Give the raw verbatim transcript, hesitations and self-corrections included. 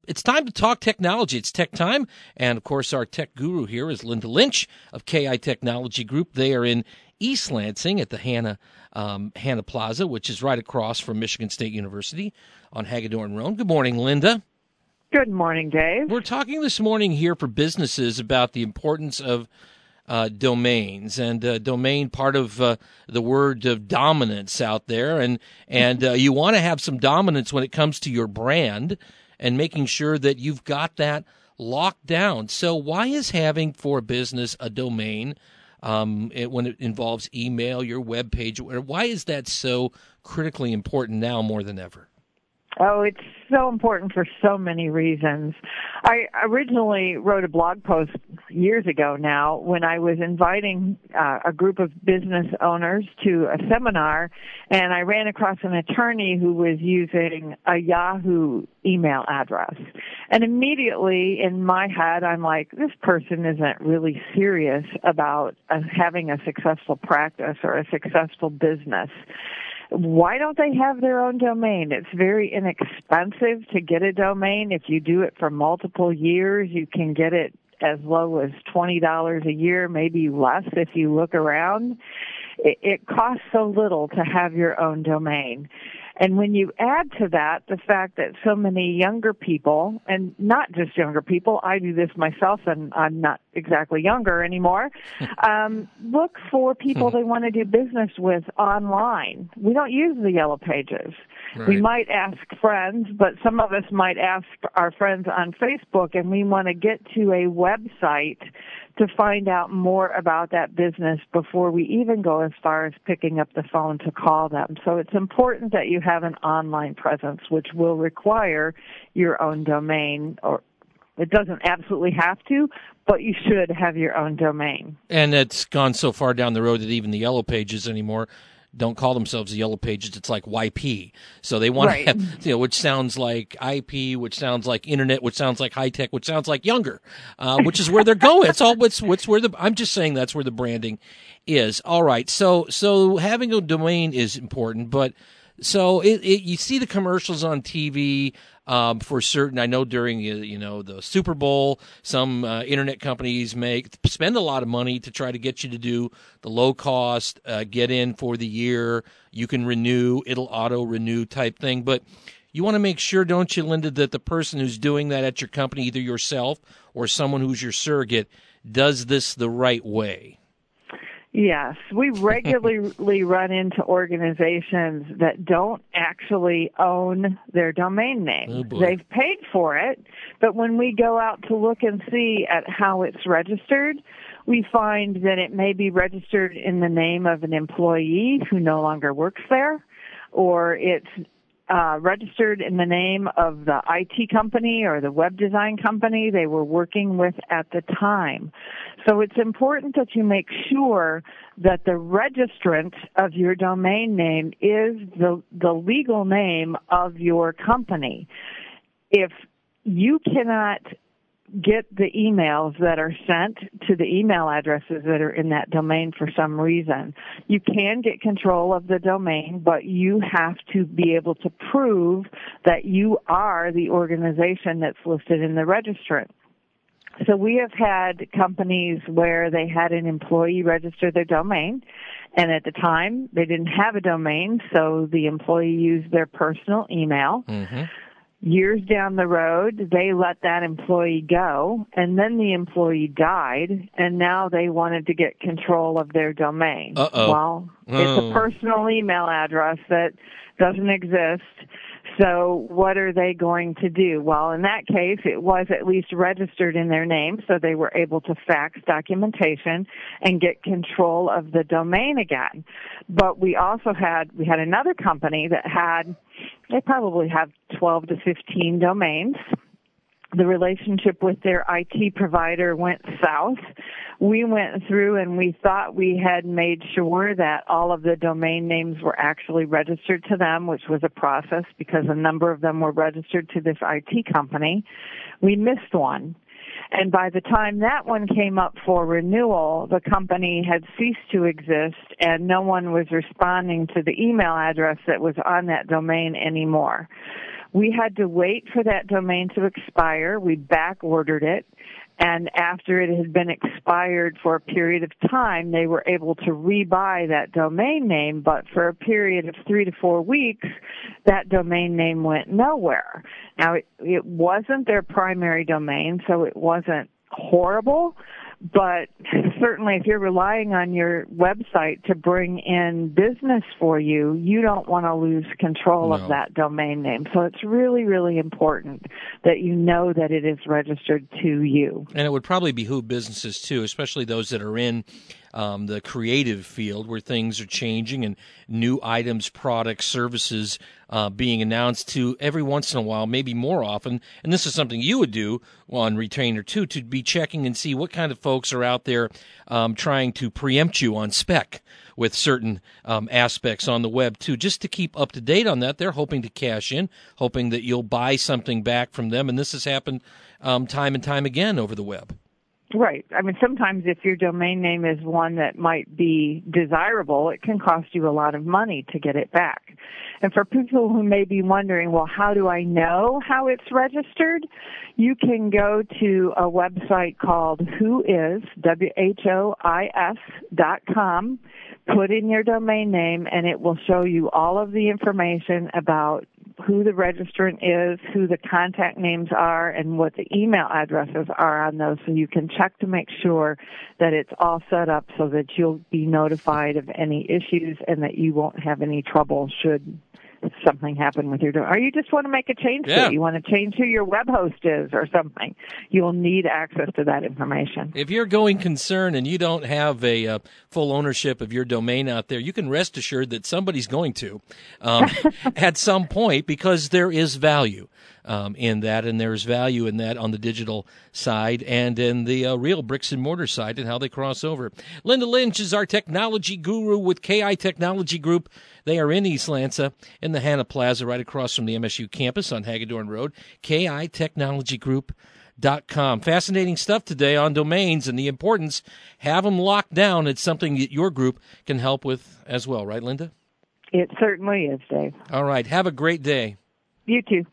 It's time to talk technology. It's tech time. And, of course, our tech guru here is Linda Lynch of K I Technology Group. They are in East Lansing at the Hanna, um, Hanna Plaza, which is right across from Michigan State University on Hagedorn Road. Good morning, Linda. Good morning, Dave. We're talking this morning here for businesses about the importance of uh, domains and uh, domain, part of uh, the word of dominance out there. And, and uh, you want to have some dominance when it comes to your brand and making sure that you've got that locked down. So why is having for a business a domain um, it, when it involves email, your web page, why is that so critically important now more than ever? Oh, it's so important for so many reasons. I originally wrote a blog post years ago now when I was inviting uh, a group of business owners to a seminar, and I ran across an attorney who was using a Yahoo email address. And immediately in my head, I'm like, this person isn't really serious about uh, having a successful practice or a successful business. Why don't they have their own domain? It's very inexpensive to get a domain. If you do it for multiple years, you can get it as low as twenty dollars a year, maybe less if you look around. It, it costs so little to have your own domain. And when you add to that the fact that so many younger people, and not just younger people, I do this myself and I'm not exactly younger anymore, um, look for people they want to do business with online. We don't use the Yellow Pages. Right. We might ask friends, but some of us might ask our friends on Facebook, and we want to get to a website to find out more about that business before we even go as far as picking up the phone to call them. So it's important that you have an online presence, which will require your own domain, or it doesn't absolutely have to, but you should have your own domain. And it's gone so far down the road that even the Yellow Pages anymore don't call themselves the Yellow Pages. It's like Y P. So they want right. to have, you know, which sounds like I P, which sounds like internet, which sounds like high tech, which sounds like younger, uh, which is where they're going. It's all what's what's where the. I'm just saying that's where the branding is. All right. So so having a domain is important, but so it, it you see the commercials on T V. Um, for certain, I know during you know the Super Bowl, some uh, internet companies make spend a lot of money to try to get you to do the low cost, uh, get in for the year. You can renew; it'll auto renew type thing. But you want to make sure, don't you, Linda, that the person who's doing that at your company, either yourself or someone who's your surrogate, does this the right way. Yes, we regularly run into organizations that don't actually own their domain name. Oh, they've paid for it, but when we go out to look and see at how it's registered, we find that it may be registered in the name of an employee who no longer works there, or it's uh, registered in the name of the I T company or the web design company they were working with at the time. So it's important that you make sure that the registrant of your domain name is the, the legal name of your company. If you cannot get the emails that are sent to the email addresses that are in that domain for some reason, you can get control of the domain, but you have to be able to prove that you are the organization that's listed in the registrant. So we have had companies where they had an employee register their domain, and at the time they didn't have a domain, so the employee used their personal email. Mm-hmm. Years down the road, they let that employee go, and then the employee died, and now they wanted to get control of their domain. Uh-oh. Well, oh. It's a personal email address that doesn't exist. So what are they going to do? Well, in that case, it was at least registered in their name, so they were able to fax documentation and get control of the domain again. But we also had, we had another company that had, they probably have twelve to fifteen domains. The relationship with their I T provider went south. We went through and we thought we had made sure that all of the domain names were actually registered to them, which was a process because a number of them were registered to this I T company. We missed one. And by the time that one came up for renewal, the company had ceased to exist and no one was responding to the email address that was on that domain anymore. We had to wait for that domain to expire. We back ordered it. And after it had been expired for a period of time, they were able to rebuy that domain name, but for a period of three to four weeks, that domain name went nowhere. Now, it, it wasn't their primary domain, so it wasn't horrible, but certainly if you're relying on your website to bring in business for you, you don't want to lose control No. of that domain name. So it's really, really important that you know that it is registered to you. And it would probably behoove businesses, too, especially those that are in um, the creative field where things are changing and new items, products, services uh, being announced to every once in a while, maybe more often. And this is something you would do on Retainer, too, to be checking and see what kind of folks are out there um, trying to preempt you on spec with certain um, aspects on the web, too, just to keep up to date on that. They're hoping to cash in, hoping that you'll buy something back from them. And this has happened um, time and time again over the web. Right. I mean, sometimes if your domain name is one that might be desirable, it can cost you a lot of money to get it back. And for people who may be wondering, well, how do I know how it's registered? You can go to a website called whois, W H O I S dot com, put in your domain name, and it will show you all of the information about who the registrant is, who the contact names are, and what the email addresses are on those, so you can check to make sure that it's all set up so that you'll be notified of any issues and that you won't have any trouble should something happen with your domain. Or you just want to make a change Yeah. to it. You want to change who your web host is or something. You'll need access to that information. If you're going concern and you don't have a uh, full ownership of your domain out there, you can rest assured that somebody's going to um, at some point, because there is value um, in that, and there's value in that on the digital side and in the uh, real bricks and mortar side and how they cross over. Linda Lynch is our technology guru with K I Technology Group. They are in East Lanza, in the Hannah Plaza, right across from the M S U campus on Hagedorn Road. K I Technology Group dot com. Fascinating stuff today on domains and the importance. Have them locked down. It's something that your group can help with as well, right, Linda? It certainly is, Dave. All right. Have a great day. You too.